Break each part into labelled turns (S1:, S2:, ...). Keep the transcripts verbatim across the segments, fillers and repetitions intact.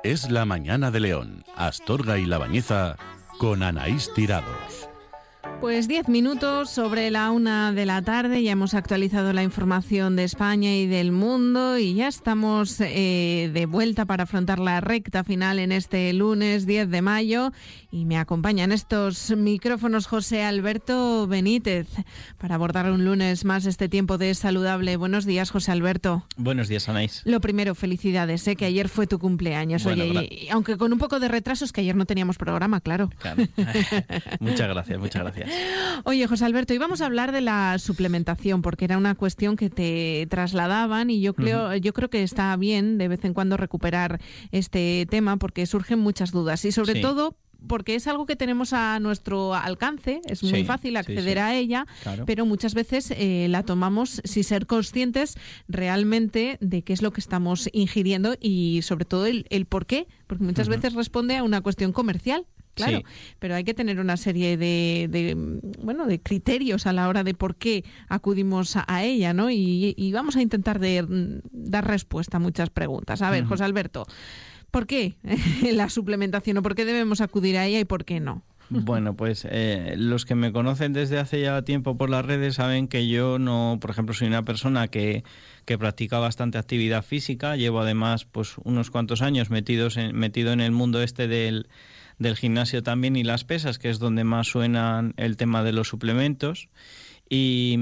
S1: Es la mañana de León, Astorga y La Bañeza, con Anaís Tirados.
S2: Pues diez minutos sobre la una de la tarde, ya hemos actualizado la información de España y del mundo y ya estamos eh, de vuelta para afrontar la recta final en este lunes diez de mayo y me acompañan estos micrófonos José Alberto Benítez para abordar un lunes más este tiempo de saludable. Buenos días, José Alberto.
S3: Buenos días, Anaís.
S2: Lo primero, felicidades, sé ¿eh? que ayer fue tu cumpleaños,
S3: bueno,
S2: oye, y, aunque con un poco de retraso, es que ayer no teníamos programa, claro.
S3: Claro. Muchas gracias, muchas gracias.
S2: Oye, José Alberto, íbamos a hablar de la suplementación porque era una cuestión que te trasladaban y yo creo, uh-huh. yo creo que está bien de vez en cuando recuperar este tema porque surgen muchas dudas y sobre sí. todo porque es algo que tenemos a nuestro alcance, es muy sí, fácil acceder sí, sí. a ella, claro. pero muchas veces eh, la tomamos sin ser conscientes realmente de qué es lo que estamos ingiriendo y sobre todo el, el por qué, porque muchas uh-huh. veces responde a una cuestión comercial. Claro, sí. pero hay que tener una serie de, de bueno de criterios a la hora de por qué acudimos a, a ella, ¿no? Y, y vamos a intentar de, dar respuesta a muchas preguntas. A ver, uh-huh. José Alberto, ¿por qué la suplementación o por qué debemos acudir a ella y por qué no?
S3: Bueno, pues eh, los que me conocen desde hace ya tiempo por las redes saben que yo no, por ejemplo, soy una persona que, que practica bastante actividad física. Llevo además pues unos cuantos años metidos en, metido en el mundo este del del gimnasio también y las pesas, que es donde más suena el tema de los suplementos. Y,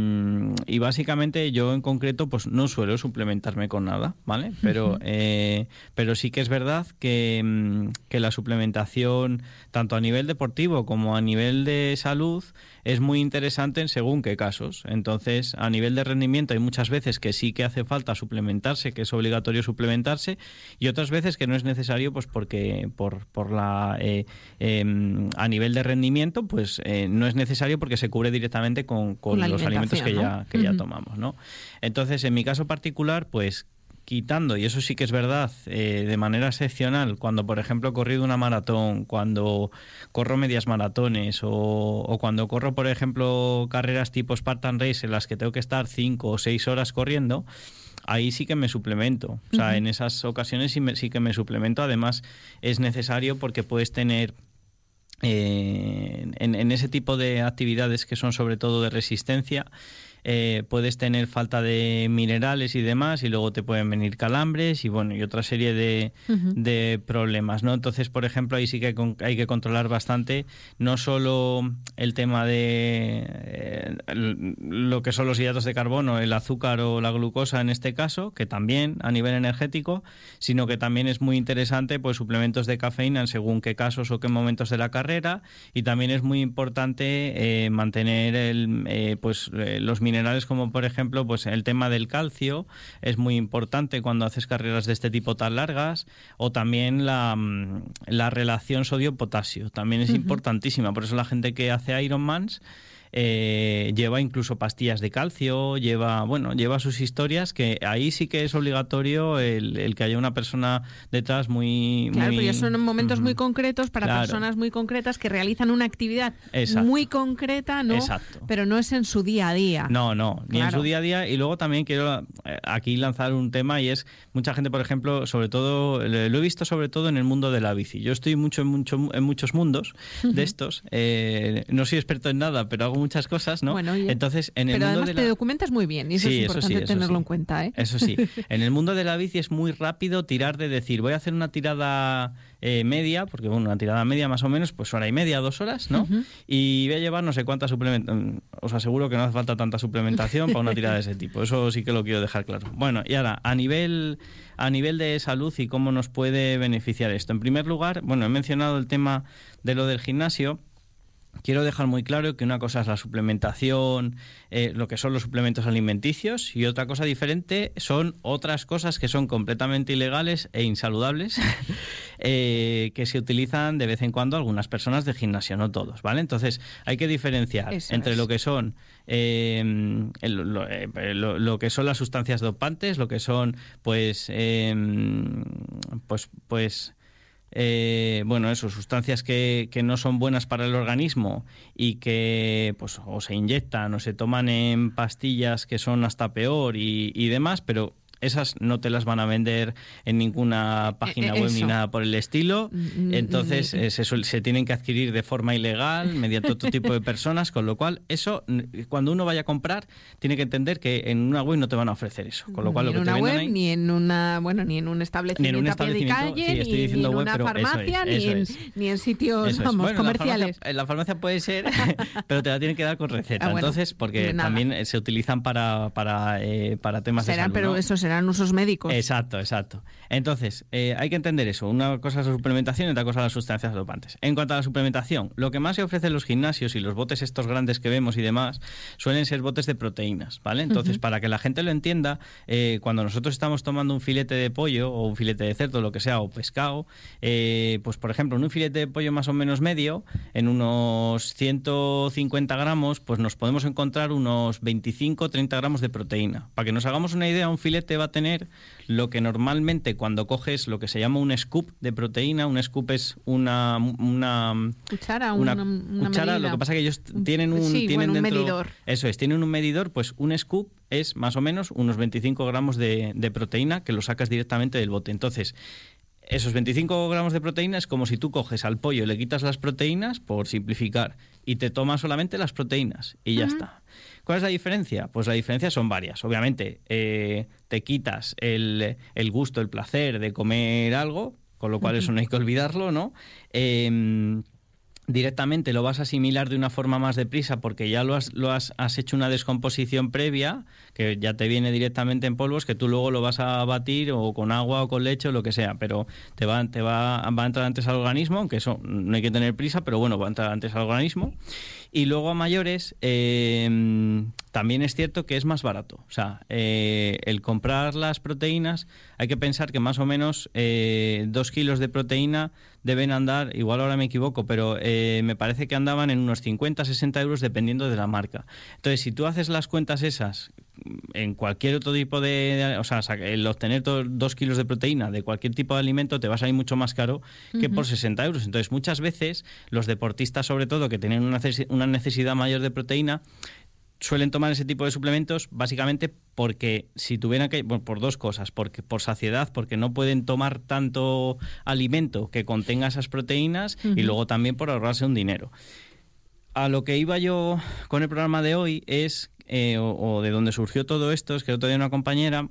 S3: y básicamente yo en concreto pues no suelo suplementarme con nada, ¿vale? Pero, uh-huh. eh, pero sí que es verdad que, que la suplementación, tanto a nivel deportivo como a nivel de salud, es muy interesante en según qué casos. Entonces, a nivel de rendimiento hay muchas veces que sí que hace falta suplementarse, que es obligatorio suplementarse, y otras veces que no es necesario, pues porque por, por la eh, eh, a nivel de rendimiento, pues eh, no es necesario porque se cubre directamente con con, con los alimentos que, ¿no? ya, que uh-huh. ya tomamos, ¿no? Entonces, en mi caso particular, pues quitando, y eso sí que es verdad, eh, de manera excepcional, cuando por ejemplo he corrido una maratón, cuando corro medias maratones o, o cuando corro por ejemplo carreras tipo Spartan Race en las que tengo que estar cinco o seis horas corriendo, ahí sí que me suplemento. O sea, uh-huh. en esas ocasiones sí, me, sí que me suplemento. Además es necesario porque puedes tener Eh, en, en ese tipo de actividades que son sobre todo de resistencia, eh, puedes tener falta de minerales y demás, y luego te pueden venir calambres y bueno y otra serie de, uh-huh. de problemas, ¿no? Entonces, por ejemplo, ahí sí que hay que controlar bastante no solo el tema de eh, el, lo que son los hidratos de carbono, el azúcar o la glucosa en este caso, que también a nivel energético, sino que también es muy interesante pues suplementos de cafeína en según qué casos o qué momentos de la carrera, y también es muy importante eh, mantener el, eh, pues eh, los minerales minerales como por ejemplo pues el tema del calcio es muy importante cuando haces carreras de este tipo tan largas, o también la, la relación sodio-potasio también es uh-huh. importantísima. Por eso la gente que hace Ironmans Eh, lleva incluso pastillas de calcio, lleva bueno lleva sus historias, que ahí sí que es obligatorio el, el que haya una persona detrás muy...
S2: Claro,
S3: muy...
S2: pero ya son momentos uh-huh. muy concretos para
S3: claro.
S2: personas muy concretas que realizan una actividad
S3: Exacto.
S2: muy concreta, ¿no?
S3: Exacto.
S2: Pero no es en su día a día.
S3: No, no, ni
S2: claro.
S3: en su día a día. Y luego también quiero aquí lanzar un tema, y es mucha gente, por ejemplo, sobre todo, lo he visto sobre todo en el mundo de la bici. Yo estoy mucho en, mucho, en muchos mundos uh-huh. de estos. Eh, no soy experto en nada, pero hago muchas cosas, ¿no?
S2: Bueno, oye,
S3: entonces en el
S2: pero
S3: mundo
S2: además
S3: de
S2: te
S3: la...
S2: documentas muy bien y eso
S3: sí,
S2: es importante
S3: eso sí, eso
S2: tenerlo
S3: sí.
S2: en cuenta, ¿eh?
S3: Eso sí, en el mundo de la bici es muy rápido tirar de decir voy a hacer una tirada eh, media, porque bueno, una tirada media más o menos, pues hora y media, dos horas, ¿no? Uh-huh. Y voy a llevar no sé cuánta suplementación. Os aseguro que no hace falta tanta suplementación para una tirada de ese tipo. Eso sí que lo quiero dejar claro. Bueno, y ahora, a nivel, a nivel de salud y cómo nos puede beneficiar esto. En primer lugar, bueno, he mencionado el tema de lo del gimnasio. Quiero dejar muy claro que una cosa es la suplementación, eh, lo que son los suplementos alimenticios, y otra cosa diferente son otras cosas que son completamente ilegales e insaludables eh, que se utilizan de vez en cuando algunas personas de gimnasio, no todos, ¿vale? Entonces hay que diferenciar Eso entre es. lo que son eh, el, lo, eh, lo, lo que son las sustancias dopantes, lo que son pues eh, pues pues Eh, bueno, eso, sustancias que, que no son buenas para el organismo y que pues o se inyectan o se toman en pastillas que son hasta peor y, y demás, pero esas no te las van a vender en ninguna página web ni nada por el estilo. Entonces eh, se, se tienen que adquirir de forma ilegal mediante otro tipo de personas, con lo cual eso, cuando uno vaya a comprar, tiene que entender que en una web no te van a ofrecer eso. Con lo cual,
S2: ni
S3: lo
S2: en
S3: que
S2: una
S3: te
S2: web,
S3: ahí,
S2: ni en una, bueno, ni en un establecimiento,
S3: ni en un
S2: a pie de calle,
S3: sí, estoy
S2: ni, ni en
S3: web,
S2: una farmacia,
S3: es,
S2: ni, en,
S3: es.
S2: ni en sitios,
S3: eso
S2: vamos,
S3: bueno,
S2: comerciales.
S3: En la farmacia, en la farmacia puede ser, pero te la tienen que dar con receta.
S2: Ah, bueno,
S3: Entonces, porque también se utilizan para, para, eh, para temas
S2: serán,
S3: de salud,
S2: pero
S3: ¿no?
S2: eso serán usos médicos.
S3: Exacto, exacto. Entonces, eh, hay que entender eso. Una cosa es la suplementación y otra cosa las sustancias dopantes. En cuanto a la suplementación, lo que más se ofrece en los gimnasios y los botes estos grandes que vemos y demás, suelen ser botes de proteínas, ¿vale? Entonces, uh-huh. para que la gente lo entienda, eh, cuando nosotros estamos tomando un filete de pollo o un filete de cerdo, lo que sea, o pescado, eh, pues por ejemplo, en un filete de pollo más o menos medio, en unos ciento cincuenta gramos, pues nos podemos encontrar unos veinticinco a treinta gramos de proteína. Para que nos hagamos una idea, un filete va a tener lo que normalmente cuando coges lo que se llama un scoop de proteína, un scoop es una una
S2: cuchara,
S3: una,
S2: una, una
S3: cuchara,
S2: medida.
S3: Lo que pasa es que ellos tienen un
S2: sí,
S3: tienen
S2: bueno, un
S3: dentro,
S2: medidor.
S3: Eso es, tienen un medidor, pues un scoop es más o menos unos veinticinco gramos de, de proteína que lo sacas directamente del bote. Entonces, esos veinticinco gramos de proteína es como si tú coges al pollo, le quitas las proteínas, por simplificar, y te tomas solamente las proteínas y ya uh-huh. está. ¿Cuál es la diferencia? Pues la diferencia son varias. Obviamente, eh, te quitas el, el gusto, el placer de comer algo, con lo cual uh-huh. eso no hay que olvidarlo, ¿no? Eh, directamente lo vas a asimilar de una forma más deprisa porque ya lo has, lo has, has hecho una descomposición previa que ya te viene directamente en polvos, que tú luego lo vas a batir o con agua o con leche o lo que sea, pero te va, te va, va a entrar antes al organismo, aunque eso no hay que tener prisa, pero bueno, va a entrar antes al organismo. Y luego a mayores eh, también es cierto que es más barato. O sea, eh, el comprar las proteínas, hay que pensar que más o menos eh, dos kilos de proteína deben andar, igual ahora me equivoco, pero eh, me parece que andaban en unos cincuenta a sesenta euros dependiendo de la marca. Entonces, si tú haces las cuentas esas en cualquier otro tipo de... de o sea, el obtener to, dos kilos de proteína de cualquier tipo de alimento te va a salir mucho más caro que uh-huh. por sesenta euros. Entonces, muchas veces los deportistas, sobre todo, que tienen una, una necesidad mayor de proteína, suelen tomar ese tipo de suplementos básicamente porque si tuvieran que... Bueno, por dos cosas. Porque por saciedad, porque no pueden tomar tanto alimento que contenga esas proteínas uh-huh. y luego también por ahorrarse un dinero. A lo que iba yo con el programa de hoy es... Eh, o, o de donde surgió todo esto, es que el otro día una compañera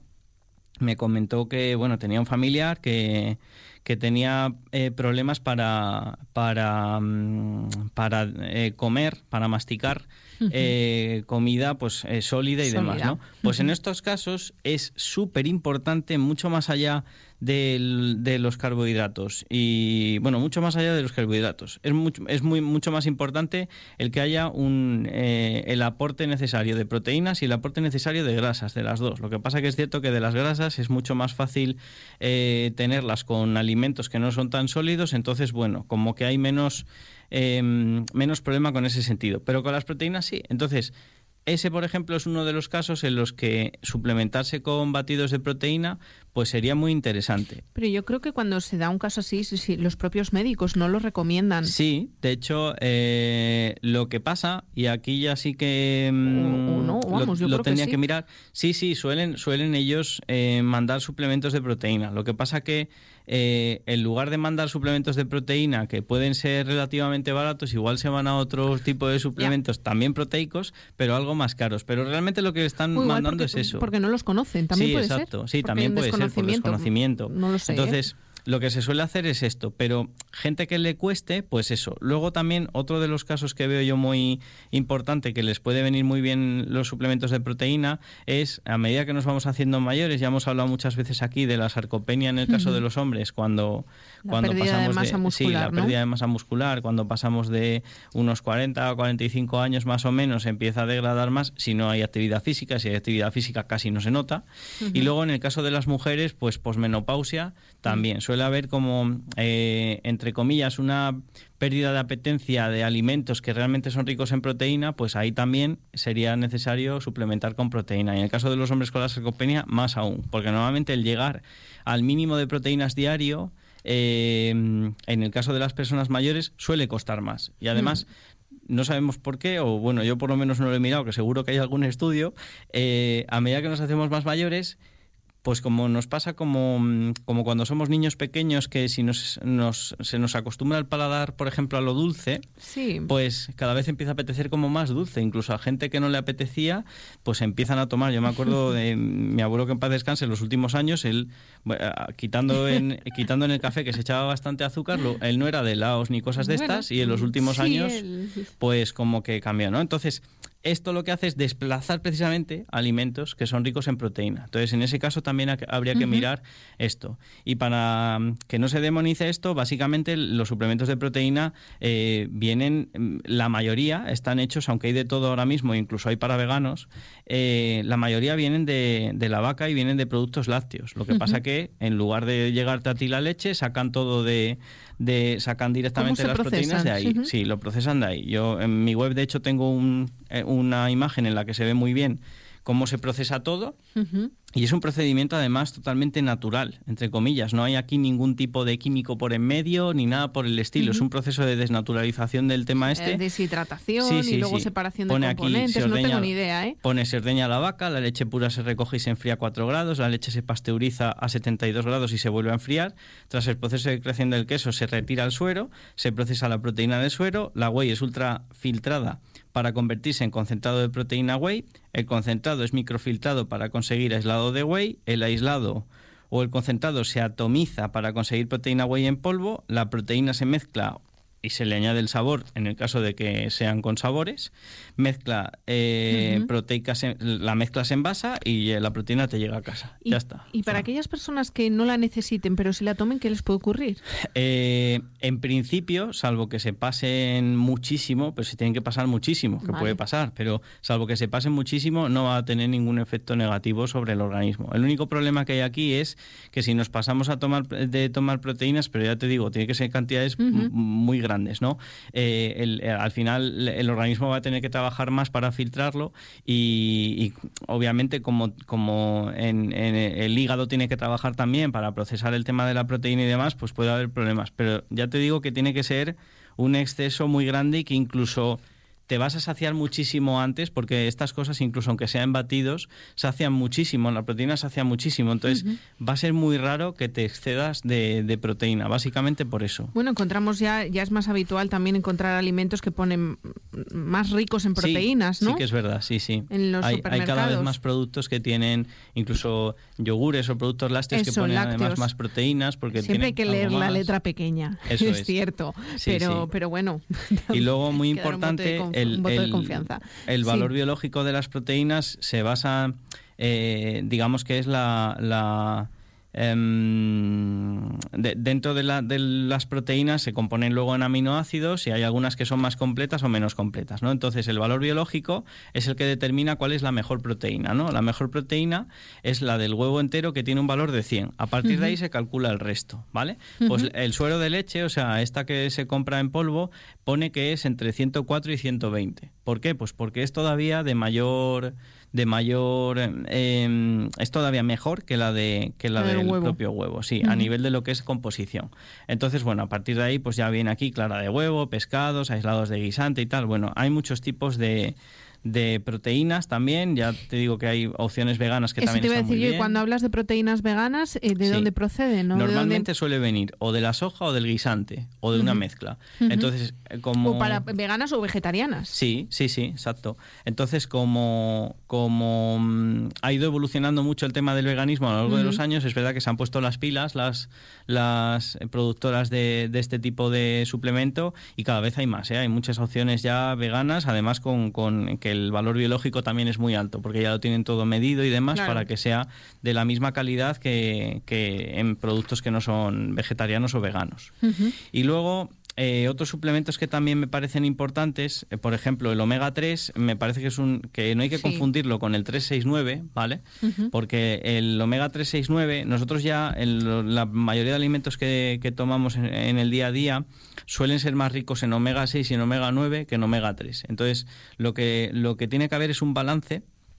S3: me comentó que, bueno, tenía un familiar que, que tenía eh, problemas para, para, para eh, comer, para masticar uh-huh. eh, comida pues eh, sólida y sólida. demás, ¿no? Pues uh-huh. en estos casos es súper importante, mucho más allá de, de los carbohidratos y, bueno, mucho más allá de los carbohidratos. Es mucho, es muy, mucho más importante el que haya un eh, el aporte necesario de proteínas y el aporte necesario de grasas, de las dos. Lo que pasa que es cierto que de las grasas es mucho más fácil eh, tenerlas con alimentos que no son tan sólidos, entonces, bueno, como que hay menos, eh, menos problema con ese sentido. Pero con las proteínas sí. Entonces, ese, por ejemplo, es uno de los casos en los que suplementarse con batidos de proteína pues sería muy interesante.
S2: Pero yo creo que cuando se da un caso así, sí, sí, los propios médicos no lo recomiendan.
S3: Sí, de hecho, eh, lo que pasa, y aquí ya sí que mmm,
S2: o, o no, vamos,
S3: lo,
S2: yo
S3: lo tendría
S2: que, sí.
S3: que mirar. Sí, sí, suelen, suelen ellos eh, mandar suplementos de proteína. Lo que pasa que eh, en lugar de mandar suplementos de proteína que pueden ser relativamente baratos, igual se van a otro tipo de suplementos yeah. también proteicos, pero algo más caros. Pero realmente lo que están
S2: Muy
S3: mandando
S2: porque,
S3: es eso.
S2: Porque no los conocen, también
S3: sí,
S2: puede
S3: exacto.
S2: ser.
S3: Sí, también puede ser por desconocimiento.
S2: No lo sé.
S3: Entonces,
S2: ¿eh?
S3: lo que se suele hacer es esto, pero gente que le cueste, pues eso. Luego también otro de los casos que veo yo muy importante, que les puede venir muy bien los suplementos de proteína, es a medida que nos vamos haciendo mayores, ya hemos hablado muchas veces aquí de la sarcopenia en el caso uh-huh. de los hombres, cuando,
S2: la
S3: cuando
S2: pérdida
S3: pasamos
S2: de masa
S3: de,
S2: muscular,
S3: sí, la
S2: ¿no?
S3: pérdida de masa muscular, cuando pasamos de unos cuarenta a cuarenta y cinco años más o menos, empieza a degradar más si no hay actividad física, si hay actividad física casi no se nota. Uh-huh. Y luego en el caso de las mujeres, pues posmenopausia también uh-huh. suele haber como Eh, entre comillas, una pérdida de apetencia de alimentos que realmente son ricos en proteína, pues ahí también sería necesario suplementar con proteína. Y en el caso de los hombres con la sarcopenia, más aún, porque normalmente el llegar al mínimo de proteínas diario, eh, en el caso de las personas mayores, suele costar más. Y además... Mm. no sabemos por qué, o bueno, yo por lo menos no lo he mirado, que seguro que hay algún estudio, eh, a medida que nos hacemos más mayores, pues como nos pasa como, como cuando somos niños pequeños, que si nos, nos, se nos acostumbra el paladar, por ejemplo, a lo dulce,
S2: sí.
S3: pues cada vez empieza a apetecer como más dulce. Incluso a gente que no le apetecía, pues empiezan a tomar. Yo me acuerdo de mi abuelo, que en paz descanse, en los últimos años, él, quitando en, quitando en el café, que se echaba bastante azúcar, lo, él no era de helados ni cosas de
S2: bueno,
S3: estas, y en los últimos
S2: sí,
S3: años,
S2: el...
S3: pues como que cambió, ¿no? Entonces, esto lo que hace es desplazar precisamente alimentos que son ricos en proteína. Entonces, en ese caso también habría que uh-huh. mirar esto. Y para que no se demonice esto, básicamente los suplementos de proteína eh, vienen, la mayoría están hechos, aunque hay de todo ahora mismo, incluso hay para veganos, eh, la mayoría vienen de, de la vaca y vienen de productos lácteos. Lo que uh-huh. pasa que en lugar de llegarte a ti la leche, sacan todo de... de sacan directamente las procesan? proteínas de ahí. Uh-huh. Sí, lo procesan de ahí. Yo en mi web, de hecho, tengo un, una imagen en la que se ve muy bien cómo se procesa todo. Uh-huh. Y es un procedimiento, además, totalmente natural, entre comillas. No hay aquí ningún tipo de químico por en medio, ni nada por el estilo. Uh-huh. Es un proceso de desnaturalización del tema este.
S2: Eh, deshidratación sí, sí, y luego
S3: sí.
S2: separación
S3: Pone
S2: de componentes.
S3: Aquí, ordeña,
S2: no tengo ni idea, ¿eh?
S3: Pone, se ordeña la vaca, la leche pura se recoge y se enfría a cuatro grados, la leche se pasteuriza a setenta y dos grados y se vuelve a enfriar. Tras el proceso de creación del queso se retira el suero, se procesa la proteína del suero, la whey es ultrafiltrada para convertirse en concentrado de proteína whey, el concentrado es microfiltrado para conseguir aislado de whey, el aislado o el concentrado se atomiza para conseguir proteína whey en polvo, la proteína se mezcla y se le añade el sabor en el caso de que sean con sabores, mezcla eh, uh-huh. proteica, se, la mezcla se envasa y la proteína te llega a casa.
S2: Y,
S3: ya está.
S2: Y para o sea, aquellas personas que no la necesiten, pero si la tomen, ¿qué les puede ocurrir?
S3: Eh, en principio, salvo que se pasen muchísimo, pues se tienen que pasar muchísimo, que vale. puede pasar, pero salvo que se pasen muchísimo, no va a tener ningún efecto negativo sobre el organismo. El único problema que hay aquí es que si nos pasamos a tomar de tomar proteínas, pero ya te digo, tiene que ser cantidades uh-huh. m- muy grandes. ¿no? Eh, el, el, al final el organismo va a tener que trabajar más para filtrarlo y, y obviamente como, como en, en el hígado tiene que trabajar también para procesar el tema de la proteína y demás, pues puede haber problemas. Pero ya te digo que tiene que ser un exceso muy grande y que incluso te vas a saciar muchísimo antes, porque estas cosas, incluso aunque sean batidos, sacian muchísimo, la proteína sacia muchísimo. Entonces, uh-huh. va a ser muy raro que te excedas de, de proteína, básicamente por eso.
S2: Bueno, encontramos ya, ya es más habitual también encontrar alimentos que ponen más ricos en proteínas,
S3: sí,
S2: ¿no?
S3: Sí, que es verdad, sí, sí.
S2: En los
S3: hay,
S2: supermercados.
S3: Hay cada vez más productos que tienen incluso yogures o productos lácteos
S2: eso,
S3: que ponen
S2: lácteos.
S3: además más proteínas. Porque
S2: siempre hay que leer
S3: la
S2: letra pequeña,
S3: eso
S2: es,
S3: es
S2: cierto,
S3: sí,
S2: pero,
S3: sí.
S2: pero bueno.
S3: Y luego, muy importante,
S2: un,
S3: el,
S2: un voto
S3: el,
S2: de confianza.
S3: el valor
S2: sí.
S3: biológico de las proteínas se basa, eh, digamos que es la... la De, dentro de, la, de las proteínas se componen luego en aminoácidos y hay algunas que son más completas o menos completas, ¿no? Entonces el valor biológico es el que determina cuál es la mejor proteína, ¿no? La mejor proteína es la del huevo entero, que tiene un valor de cien. A partir uh-huh. de ahí se calcula el resto, ¿vale? Uh-huh. Pues el suero de leche, o sea, esta que se compra en polvo, pone que es entre ciento cuatro y ciento veinte. ¿Por qué? Pues porque es todavía de mayor... de mayor eh, es todavía mejor que la de que la del huevo. propio huevo, sí, uh-huh. a nivel de lo que es composición. Entonces, bueno, a partir de ahí pues ya viene aquí clara de huevo, pescados, aislados de guisante y tal. Bueno, hay muchos tipos de de proteínas también, ya te digo que hay opciones veganas que
S2: Eso
S3: también
S2: te iba
S3: están
S2: a decir
S3: muy
S2: yo,
S3: bien.
S2: Cuando hablas de proteínas veganas, ¿de sí. dónde proceden? ¿No?
S3: Normalmente
S2: ¿De dónde...
S3: suele venir o de la soja o del guisante o de uh-huh. una mezcla.
S2: Uh-huh.
S3: Entonces, como
S2: o para veganas o vegetarianas.
S3: Sí, sí, sí, exacto. Entonces, como como um, ha ido evolucionando mucho el tema del veganismo a lo largo uh-huh. de los años, es verdad que se han puesto las pilas las las productoras de, de este tipo de suplemento y cada vez hay más, ¿eh? Hay muchas opciones ya veganas, además con, con que el valor biológico también es muy alto, porque ya lo tienen todo medido y demás, claro. para que sea de la misma calidad que, que en productos que no son vegetarianos o veganos. Uh-huh. Y luego... Eh, otros suplementos que también me parecen importantes, eh, por ejemplo, el omega tres, me parece que es un que no hay que sí. confundirlo con el tres seis nueve, ¿vale? Uh-huh. Porque el omega tres seis nueve, nosotros ya, en la mayoría de alimentos que, que tomamos en, en el día a día, suelen ser más ricos en omega seis y en omega nueve que en omega tres. Entonces, lo que, lo que tiene que haber es un balance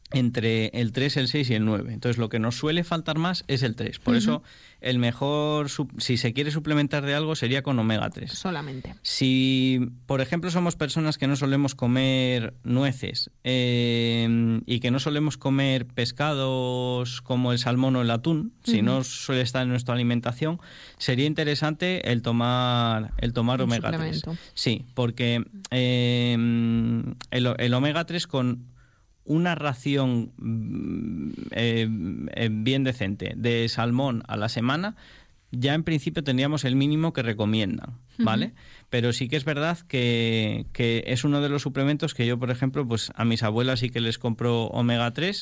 S3: entre el tres, el seis y el nueve. Entonces, lo que nos suele faltar más es el tres. Por uh-huh. eso, el mejor, si se quiere suplementar de algo, sería con omega tres.
S2: Solamente.
S3: Si, por ejemplo, somos personas que no solemos comer nueces eh, y que no solemos comer pescados como el salmón o el atún, uh-huh. si no suele estar en nuestra alimentación, sería interesante el tomar, el tomar omega tres. Sí, porque eh, el, el omega tres con una ración eh, eh, bien decente de salmón a la semana, ya en principio tendríamos el mínimo que recomiendan, ¿vale? Uh-huh. Pero sí que es verdad que, que es uno de los suplementos que yo, por ejemplo, pues a mis abuelas sí que les compro omega tres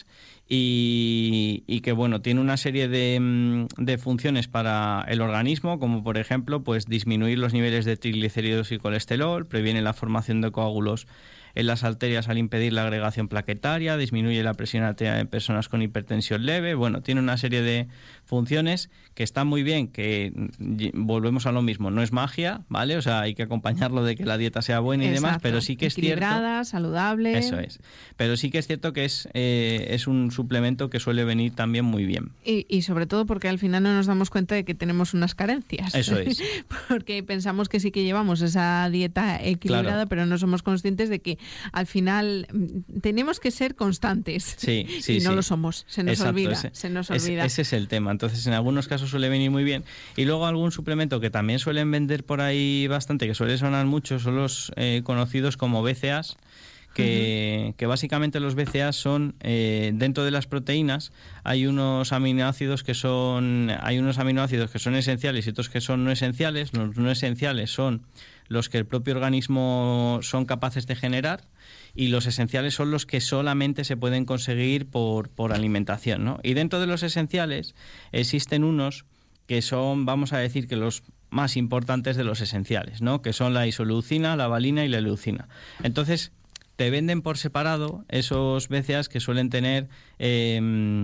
S3: y, y que, bueno, tiene una serie de, de funciones para el organismo, como por ejemplo, pues disminuir los niveles de triglicéridos y colesterol, previene la formación de coágulos en las arterias al impedir la agregación plaquetaria, disminuye la presión arterial en personas con hipertensión leve. Bueno, tiene una serie de funciones que están muy bien, que volvemos a lo mismo, no es magia, ¿vale? O sea, hay que acompañarlo de que la dieta sea buena y
S2: Exacto.
S3: demás, pero sí que es cierto...
S2: Equilibrada, saludable...
S3: Eso es. Pero sí que es cierto que es, eh, es un suplemento que suele venir también muy bien.
S2: Y, y sobre todo porque al final no nos damos cuenta de que tenemos unas carencias.
S3: Eso es.
S2: Porque pensamos que sí que llevamos esa dieta equilibrada, claro. pero no somos conscientes de que al final tenemos que ser constantes.
S3: Sí, sí,
S2: y no
S3: sí.
S2: lo somos. Se nos
S3: Exacto,
S2: olvida.
S3: Ese,
S2: se nos
S3: ese,
S2: olvida.
S3: Ese es el tema. Entonces, en algunos casos suele venir muy bien. Y luego algún suplemento que también suelen vender por ahí bastante, que suele sonar mucho, son los eh, conocidos como B C As, que, uh-huh. que básicamente los B C As son, eh, dentro de las proteínas, hay unos aminoácidos que son, hay unos aminoácidos que son esenciales y otros que son no esenciales. Los no esenciales son los que el propio organismo son capaces de generar, y los esenciales son los que solamente se pueden conseguir por, por alimentación, ¿no? Y dentro de los esenciales existen unos que son, vamos a decir, que los más importantes de los esenciales, ¿no? Que son la isoleucina, la valina y la leucina. Entonces, te venden por separado esos B C As que suelen tener eh,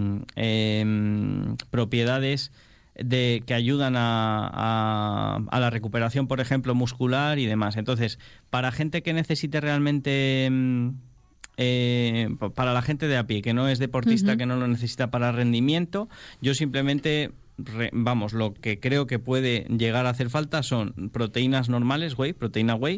S3: eh, propiedades de que ayudan a, a, a la recuperación, por ejemplo, muscular y demás. Entonces, para gente que necesite realmente, eh, para la gente de a pie, que no es deportista, uh-huh. que no lo necesita para rendimiento, yo simplemente, re, vamos, lo que creo que puede llegar a hacer falta son proteínas normales, whey, proteína whey,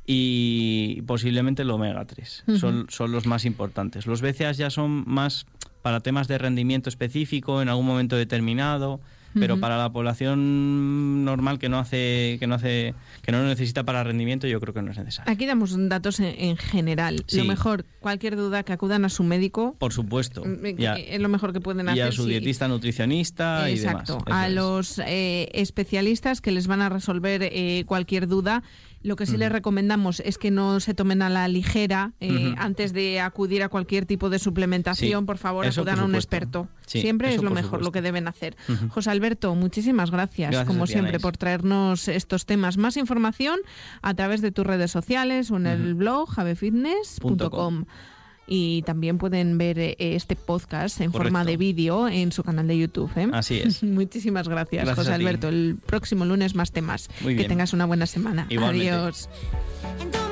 S3: y posiblemente el omega tres. Uh-huh. Son, son los más importantes. Los B C As ya son más para temas de rendimiento específico en algún momento determinado, pero uh-huh. para la población normal que no hace que no hace que no lo necesita para rendimiento, yo creo que no es necesario.
S2: Aquí damos datos en, en general.
S3: Sí.
S2: Lo mejor, cualquier duda, que acudan a su médico.
S3: Por supuesto.
S2: Ya. Es lo mejor que pueden hacer.
S3: Y a su dietista, sí. nutricionista.
S2: Exacto.
S3: Y demás.
S2: A
S3: Eso
S2: los eh, especialistas que les van a resolver eh, cualquier duda. Lo que sí uh-huh. les recomendamos es que no se tomen a la ligera eh, uh-huh. antes de acudir a cualquier tipo de suplementación. Sí, por favor, acudan por a un experto.
S3: Sí,
S2: siempre es lo mejor
S3: supuesto.
S2: lo que deben hacer.
S3: Uh-huh.
S2: José Alberto, muchísimas gracias,
S3: gracias
S2: como
S3: ti,
S2: siempre,
S3: Anaís.
S2: por traernos estos temas. Más información a través de tus redes sociales o en uh-huh. el blog javefitness punto com. Y también pueden ver eh, este podcast en
S3: Correcto.
S2: forma de vídeo en su canal de YouTube. ¿eh?
S3: Así es.
S2: Muchísimas gracias,
S3: gracias
S2: José Alberto. El próximo lunes más temas.
S3: Muy bien.
S2: Que tengas una buena semana.
S3: Igualmente.
S2: Adiós.